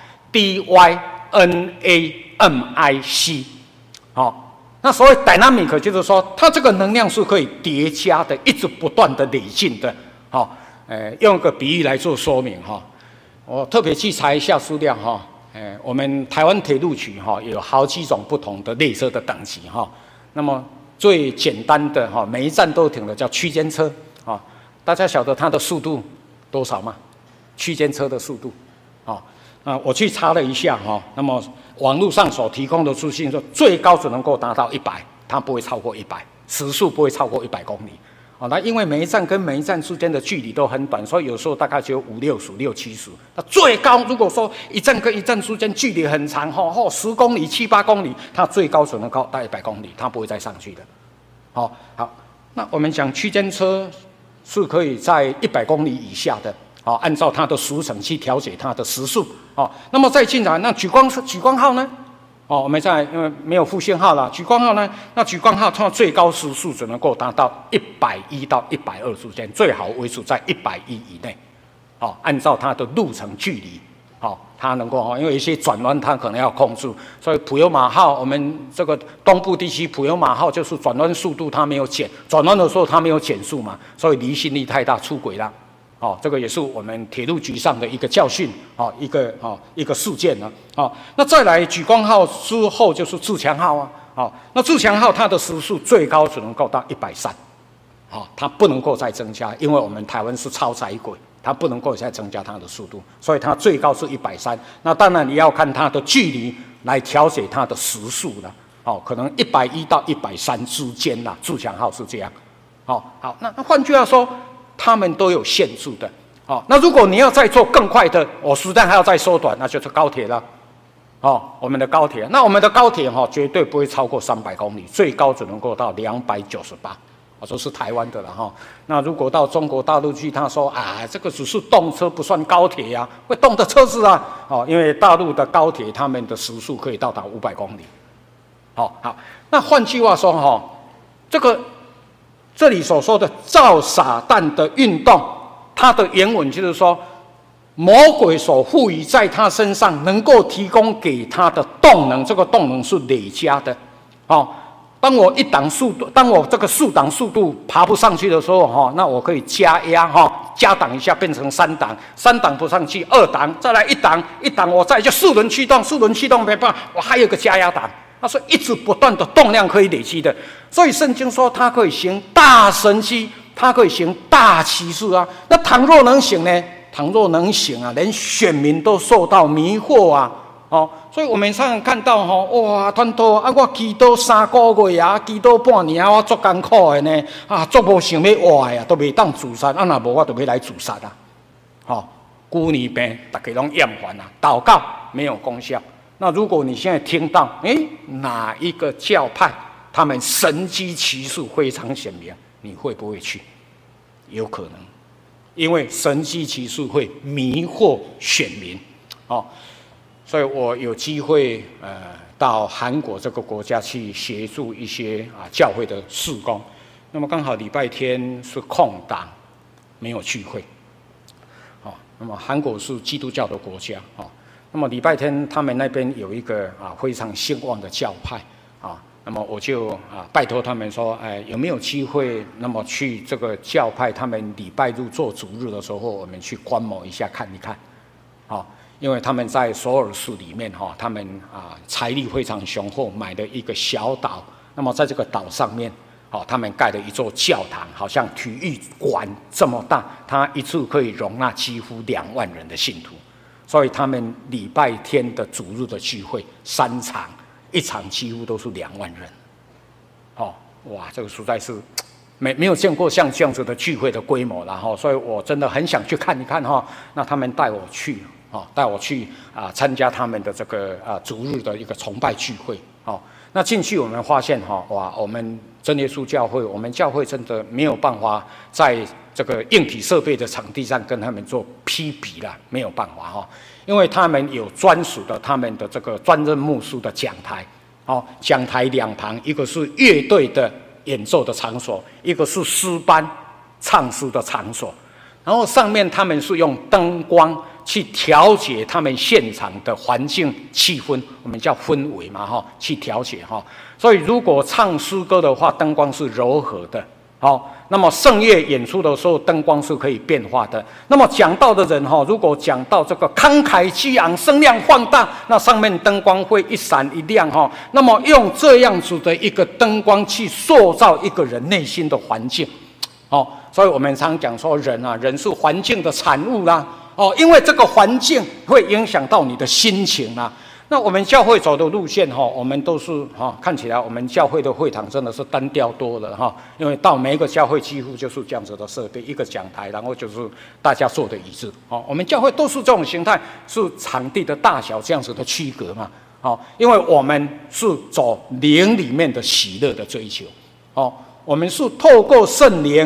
dynamic 那所谓 dynamic 就是说它这个能量是可以叠加的，一直不断的累进的用个比喻来做说明我特别去查一下资料我们台湾铁路局有好几种不同的列车的等级那么最简单的每一站都停的叫区间车大家晓得它的速度多少吗？区间车的速度，我去查了一下那么网络上所提供的资讯说，最高只能够达到100，它不会超过100，时速不会超过100公里。那因为每一站跟每一站之间的距离都很短，所以有时候大概只有50、60、60、70。那最高如果说一站跟一站之间距离很长10公里、7、8公里，它最高只能够到100公里，它不会再上去的。好，那我们讲区间车。 是可以在100公里以下的，好，按照它的时程去调节它的时速，好，那么再进来，那莒光号呢？哦，我们因为没有复兴号了，莒光号呢？那莒光号它最高时速只能够达到110到120之间，最好维持在110以内。好，按照它的路程距离，好，它能够因为一些转弯它可能要控制，所以普悠玛号我们这个东部地区普悠玛号就是转弯速度它没有减，转弯的时候它没有减速嘛，所以离心力太大出轨了。哦，这个也是我们铁路局上的一个教训，一个事件呢。那再来莒光号之后就是自强号啊，那自强号它的时速最高只能够到130，它不能够再增加，因为我们台湾是超载轨，它不能够再增加它的速度，所以它最高是130。那当然你要看它的距离来调节它的时速了，可能110到130之间啦，自强号是这样。好，那换句话说。他们都有限制的，那如果你要再做更快的，时间还要再缩短，那就是高铁了，我们的高铁，那我们的高铁绝对不会超过300公里，最高只能够到298，这是台湾的了哈。那如果到中国大陆去，他说这个只是动车，不算高铁呀，会动的车子啊，因为大陆的高铁他们的时速可以到达500公里，好，那换句话说这里所说的造撒旦的运动，它的原文就是说，魔鬼所赋予在他身上能够提供给他的动能，这个动能是累加的。当我当我这个速档速度爬不上去的时候，那我可以加压，加档一下变成3档，3档不上去2档，再来1档，我再就4轮驱动没办法，我还有个加压档。他说一直不断的动量可以累积的，所以圣经说它可以行大神迹，它可以行大奇事啊。那倘若能行呢？倘若能行啊，连选民都受到迷惑啊！所以我们常常看到哇，团头我祈祷3个月啊，祈祷半年啊，我足艰苦的呢，足无想要活的啊，都袂当自杀，若无我就要来自杀啊！孤年病，大家拢厌烦啊，祷告没有功效。那如果你现在听到，哪一个教派他们神迹奇事非常显明，你会不会去？有可能，因为神迹奇事会迷惑选民，所以我有机会到韩国这个国家去协助一些教会的事工。那么刚好礼拜天是空档，没有聚会。那么韩国是基督教的国家那么礼拜天他们那边有一个非常兴旺的教派那么我就拜托他们说，有没有机会，那么去这个教派他们礼拜日做主日的时候，我们去观摩一下看一看，因为他们在首尔市里面他们财力非常雄厚，买了一个小岛，那么在这个岛上面他们盖了一座教堂，好像体育馆这么大，它一次可以容纳几乎2万人的信徒。所以他们礼拜天的主日的聚会3场，1场几乎都是2万人，哇，这个实在是没有见过像这样子的聚会的规模了所以我真的很想去看一看那他们带我去参加他们的这个主日的一个崇拜聚会那进去我们发现哇，我们真耶稣教会，我们教会真的没有办法在这个硬体设备的场地上跟他们做匹比了，没有办法因为他们有专属的他们的这个专任牧师的讲台讲台2旁，一个是乐队的演奏的场所，一个是诗班唱诗的场所，然后上面他们是用灯光去调节他们现场的环境气氛，我们叫氛围嘛去调节所以如果唱诗歌的话，灯光是柔和的那么圣乐演出的时候，灯光是可以变化的。那么讲道的人如果讲到这个慷慨激昂，声量放大，那上面灯光会一闪一亮那么用这样子的一个灯光去塑造一个人内心的环境所以我们常讲说人是环境的产物啦因为这个环境会影响到你的心情啦。那我们教会走的路线我们都是看起来我们教会的会堂真的是单调多了因为到每一个教会几乎就是这样子的设备，一个讲台，然后就是大家坐的椅子我们教会都是这种形态，是场地的大小这样子的区隔嘛因为我们是走灵里面的喜乐的追求我们是透过圣灵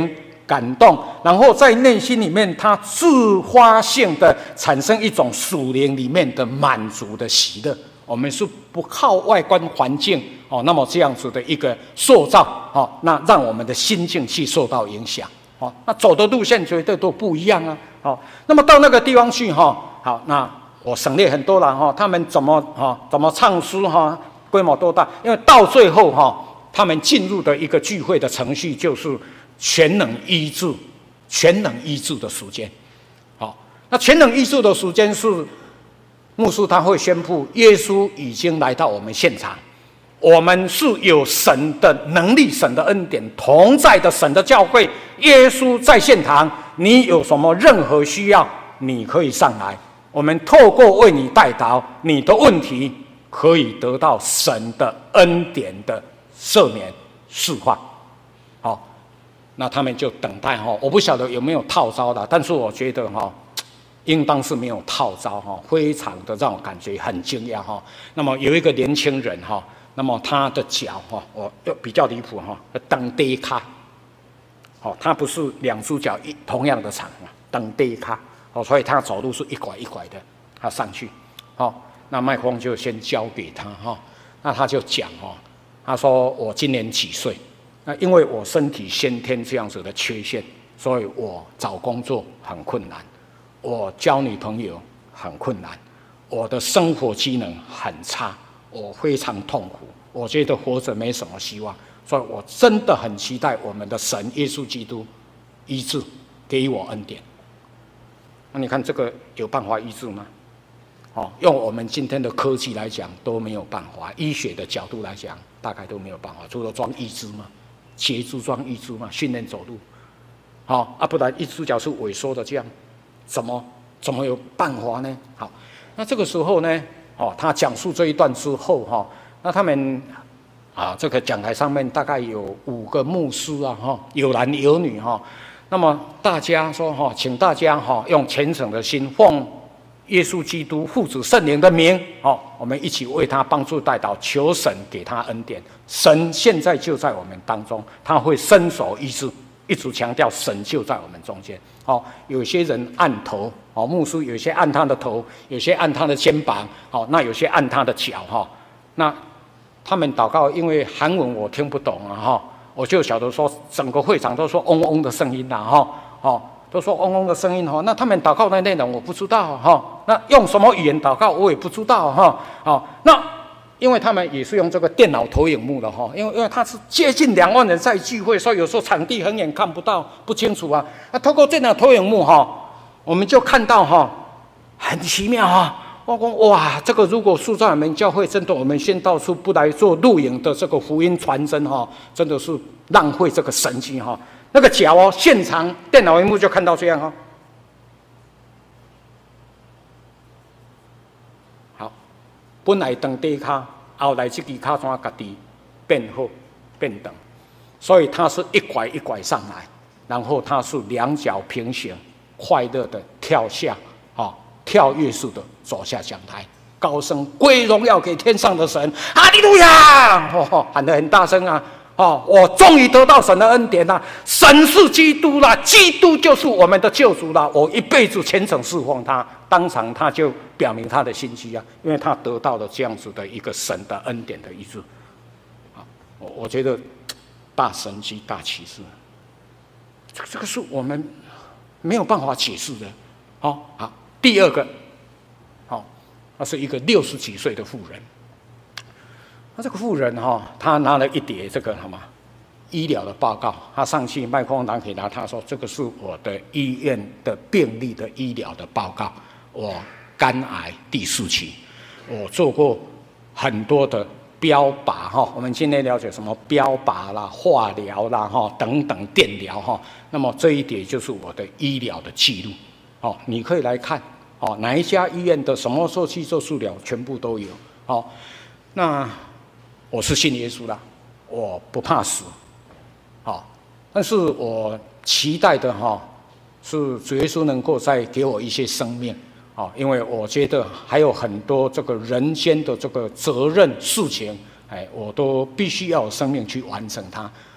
感动，然后在内心里面，他自发性的产生一种属灵里面的满足的喜乐。我们是不靠外观环境哦，那么这样子的一个塑造哦，那让我们的心境去受到影响哦，那走的路线绝对都不一样啊。哦，那么到那个地方去哈，好，那我省略很多了哈，他们怎么唱诗哈，规模多大？因为到最后哈，他们进入的一个聚会的程序就是全能医治的时间。好，那全能医治的时间是牧师他会宣布，耶稣已经来到我们现场，我们是有神的能力、神的恩典同在的神的教会，耶稣在现场，你有什么任何需要，你可以上来，我们透过为你代祷，你的问题可以得到神的恩典的赦免释放。好，那他们就等待哈，我不晓得有没有套招的，但是我觉得哈，应当是没有套招哈，非常的让我感觉很惊讶哈。那么有一个年轻人哈，那么他的脚哈，我比较离谱哈，蹬低卡，好，他不是两只脚同样的长嘛，蹬低卡，哦，所以他走路是一拐一拐的，他上去，好，那麦克风就先交给他哈，那他就讲哈，他说我今年几岁？那因为我身体先天这样子的缺陷，所以我找工作很困难。我交女朋友很困难，我的生活机能很差，我非常痛苦，我觉得活着没什么希望，所以我真的很期待我们的神耶稣基督医治，给予我恩典。那你看这个有办法医治吗？哦，用我们今天的科技来讲都没有办法，医学的角度来讲大概都没有办法，除了装义肢嘛，协助装义肢嘛，训练走路，好啊，不然一只脚是萎缩的这样。怎么有办法呢？好，那这个时候呢，哦，他讲述这一段之后哈，那他们啊，这个讲台上面大概有5个牧师啊，哈，有男有女哈，那么大家说哈，请大家哈用虔诚的心，奉耶稣基督父子圣灵的名，哦，我们一起为他帮助代祷，求神给他恩典。神现在就在我们当中，他会伸手医治。一直强调神就在我们中间。哦，有些人按头，哦，牧师有些按他的头，有些按他的肩膀，哦，那有些按他的脚，哈。那他们祷告，因为韩文我听不懂啊，哈，我就晓得说整个会场都说嗡嗡的声音啦，哈，哦，都说嗡嗡的声音，哈。那他们祷告的内容我不知道，哈。那用什么语言祷告我也不知道，哈，哦，那。因为他们也是用这个电脑投影幕的哈，因为他是接近2万人在聚会，所以有时候场地很远看不到不清楚啊。那透过电脑投影幕哈，我们就看到哈，很奇妙哈。我讲哇，这个如果是在我们教会，真的我们先到处不来做录影的这个福音传真哈，真的是浪费这个神机哈。那个脚哦，现场电脑荧幕就看到这样哈。本来长低脚，后来这支脚怎家己变好变长，所以他是一拐一拐上来，然后他是2脚平行，快乐的跳下，跳跃式的走下讲台，高声归荣耀给天上的神，哈利路亚！喊得很大声啊！我终于得到神的恩典了，神是基督啦，基督就是我们的救主啦，我一辈子虔诚侍奉他。当场他就表明他的心机啊，因为他得到了这样子的一个神的恩典的医治。我觉得大神迹大启示，这个是我们没有办法解释的。好，第二个，那是一个60几岁的妇人。那这个妇人她拿了一叠这个什么医疗的报告，她上去麦克风拿给她说：“这个是我的医院的病例的医疗的报告。我肝癌第4期，我做过很多的标靶我们今天了解什么标靶啦、化疗啦等等电疗那么这一点就是我的医疗的记录你可以来看哪一家医院的什么时候去做治疗，全部都有那我是信耶稣啦，我不怕死但是我期待的是主耶稣能够再给我一些生命因为我觉得还有很多这个人间的这个责任事情，我都必须要有生命去完成它。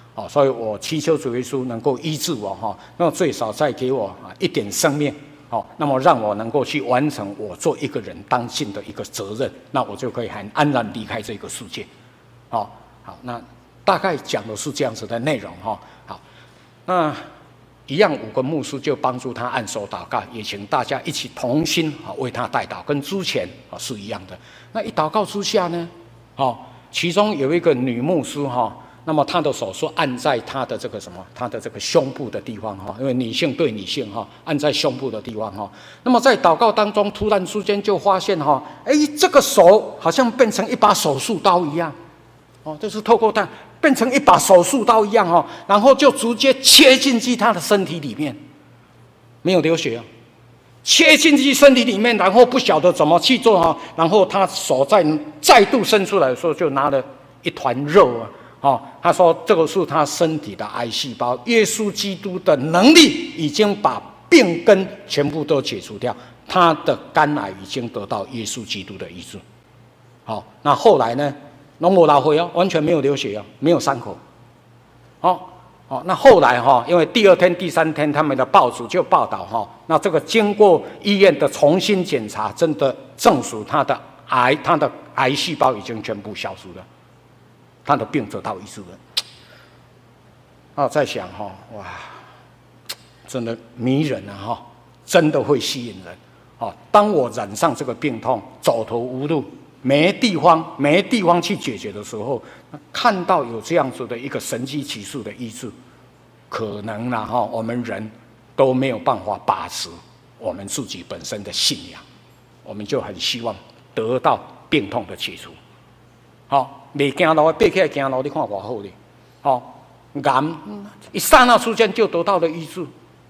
所以我祈求主耶稣能够医治我那么最少再给我一点生命那么让我能够去完成我做一个人当尽的一个责任，那我就可以很安然离开这个世界。好，那大概讲的是这样子的内容好，那一样5个牧师就帮助他按手祷告，也请大家一起同心为他代祷，跟之前是一样的。那一祷告之下呢，其中有一个女牧师那么她的手是按在她的这个她的这个胸部的地方因为女性对女性按在胸部的地方那么在祷告当中，突然之间就发现这个手好像变成一把手术刀一样就是透过它变成一把手术刀一样然后就直接切进去她的身体里面，没有流血切进去身体里面，然后不晓得怎么去做然后她手再度伸出来的时候，就拿了一团肉他说这个是他身体的癌细胞，耶稣基督的能力已经把病根全部都解除掉，他的肝癌已经得到耶稣基督的医治。那后来呢，拢无流血完全没有流血没有伤口。那后来因为第2天、第3天他们的报纸就报道那这个经过医院的重新检查，真的证实他的癌细胞已经全部消失了。他的病得到医治了。在想哇，真的迷人真的会吸引人当我染上这个病痛，走投无路，没地方去解决的时候，看到有这样子的一个神迹奇事的医治，可能我们人都没有办法把持我们自己本身的信仰，我们就很希望得到病痛的解除。没走路，爬起来走路，你看多好哩！癌一刹那之间就得到了医治。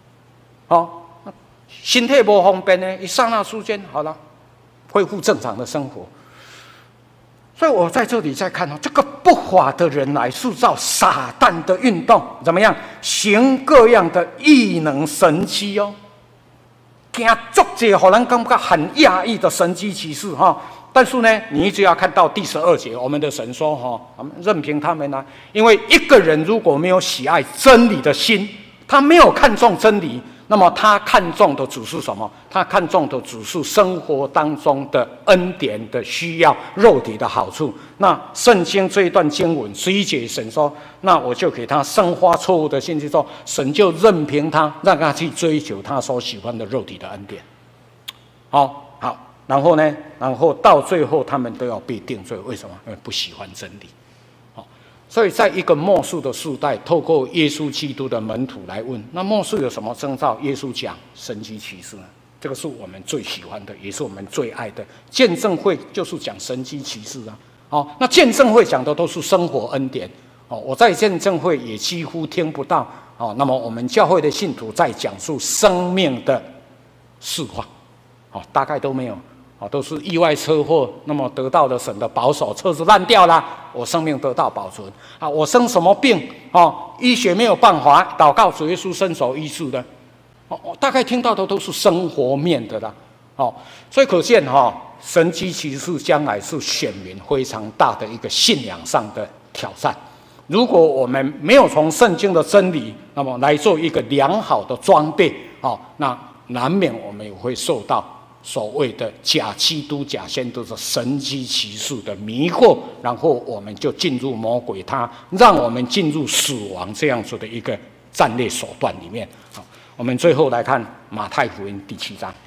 身体不方便呢，一刹那之间好了，恢复正常的生活。所以我在这里再看这个不法的人来塑造撒旦的运动，怎么样？行各样的异能神迹听足者让人感觉很讶异的神迹奇事但是呢，你一直要看到第12节，我们的神说任凭他们因为一个人如果没有喜爱真理的心，他没有看重真理，那么他看重的只是什么？他看重的只是生活当中的恩典的需要，肉体的好处。那圣经这一段经文11节，神说，那我就给他生发错误的信息，说神就任凭他，让他去追求他所喜欢的肉体的恩典。好，然后呢？然后到最后，他们都要被定罪。为什么？因为不喜欢真理。所以在一个末世的时代，透过耶稣基督的门徒来问：那末世有什么征兆？耶稣讲神迹奇事呢？这个是我们最喜欢的，也是我们最爱的。见证会就是讲神迹奇事那见证会讲的都是生活恩典。我在见证会也几乎听不到那么我们教会的信徒在讲述生命的释放大概都没有。都是意外车祸，那么得到了神的保守，车子烂掉了，我生命得到保存我生什么病医学没有办法，祷告主耶稣伸手医治的大概听到的都是生活面的啦所以可见神迹奇事将来是选民非常大的一个信仰上的挑战。如果我们没有从圣经的真理那么来做一个良好的装备那难免我们也会受到所谓的假基督、假先知的神迹奇事的迷惑，然后我们就进入魔鬼他让我们进入死亡这样子的一个战略手段里面。我们最后来看马太福音第7章。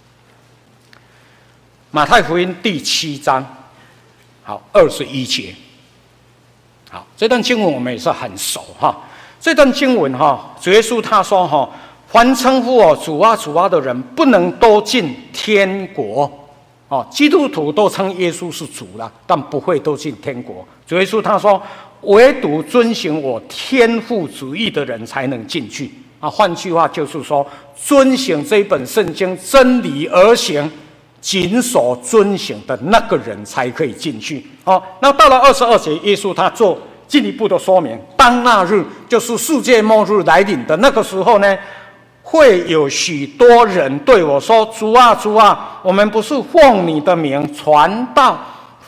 马太福音第7章，好21节。好，这段经文我们也是很熟这段经文主耶稣他说凡称呼我主啊主啊的人，不能都进天国。基督徒都称耶稣是主了，但不会都进天国。主耶稣他说，唯独遵行我天父旨意的人才能进去。换句话就是说，遵行这本圣经真理而行，谨守遵行的那个人才可以进去。那到了22节，耶稣他做进一步的说明，当那日就是世界末日来临的那个时候呢，会有许多人对我说：主啊主啊，我们不是奉你的名传道，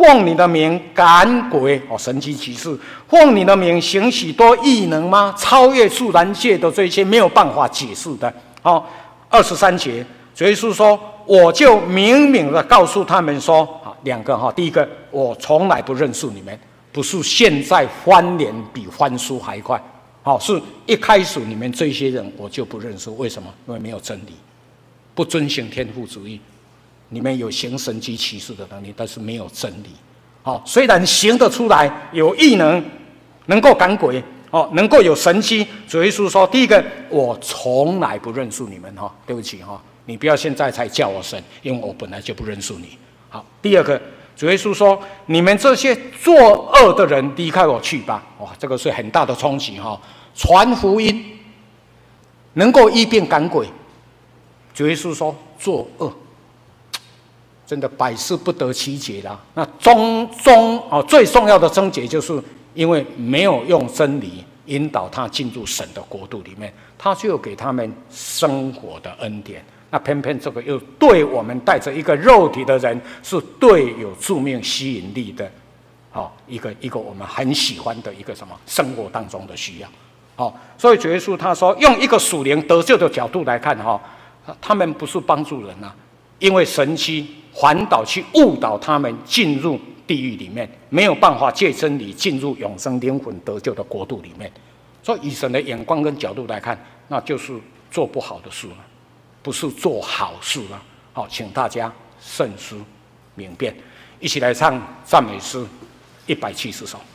奉你的名赶鬼神迹奇事，奉你的名行许多异能吗？超越自然界的这些没有办法解释的。23节，主耶稣说，我就明明的告诉他们说，两个第一个，我从来不认识你们，不是现在翻脸比翻书还快，是一开始你们这些人我就不认识，为什么？因为没有真理，不遵行天父主义。你们有行神迹奇事的能力，但是没有真理。虽然行得出来，有异能，能够赶鬼，能够有神迹。主耶稣说，第一个，我从来不认识你们，对不起，你不要现在才叫我神，因为我本来就不认识你。好，第二个，主耶稣说，你们这些作恶的人，离开我去吧。这个是很大的冲击。传福音能够医病赶鬼，主耶稣说作恶。真的百思不得其解啦。那最重要的症结，就是因为没有用真理引导他进入神的国度里面，他就给他们生活的恩典。那偏偏这个又对我们带着一个肉体的人，是对有致命吸引力的，一个我们很喜欢的一个什么生活当中的需要。所以主耶稣他说，用一个属灵得救的角度来看，他们不是帮助人啊，因为神迹环岛去误导他们进入地狱里面，没有办法借真理进入永生灵魂得救的国度里面。所以以神的眼光跟角度来看，那就是做不好的事了，不是做好事了。请大家慎思明辨，一起来唱赞美诗170首。